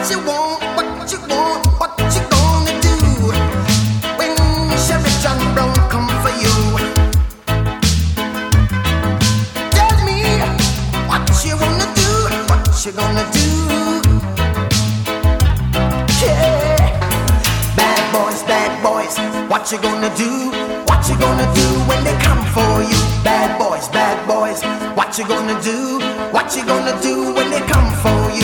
you want, what you gonna do when Sherry John Brown come for you? Tell me what you wanna do, what you gonna do? Yeah, bad boys, what you gonna do? What you gonna do when they come for you? Bad boys, what you gonna do? What you gonna do when they come for you?